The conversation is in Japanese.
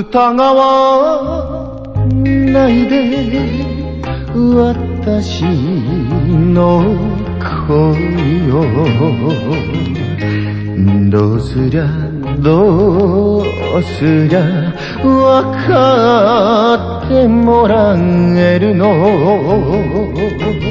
疑わないで私の恋をどうすりゃどうすりゃわかってもらえるの